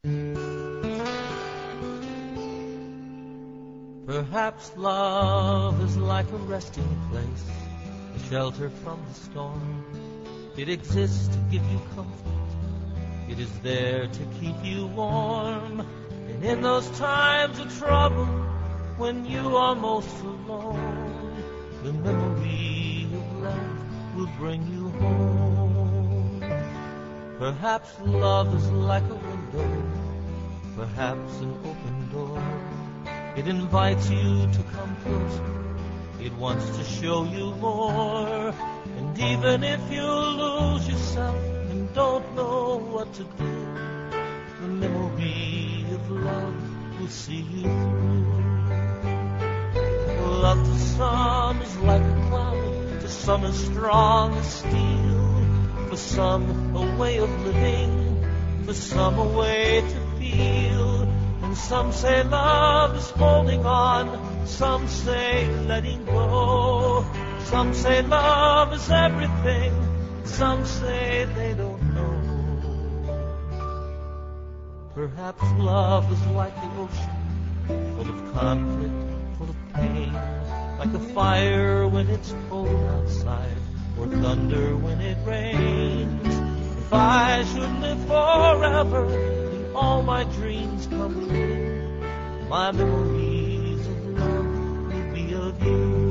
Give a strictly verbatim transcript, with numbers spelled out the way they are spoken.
Perhaps love is like a resting place, a shelter from the storm. It exists to give you comfort. It is there to keep you warm. And in those times of trouble, when you are most alone, the memory of love will bring you home. Perhaps love is like a window, perhaps an open door. It invites you to come closer. It wants to show you more. And even if you lose yourself and don't know what to do, the memory of love will see you through. Love to some is like a cloud, to some as strong as steel. For some a way of living, for some a way to feel. And some say love is holding on, some say letting go. Some say love is everything, some say they don't know. Perhaps love is like the ocean, full of conflict, full of pain. Like a fire when it's cold outside, or thunder when it rains. If I should live forever, all my dreams come true. My memories of love will be of you.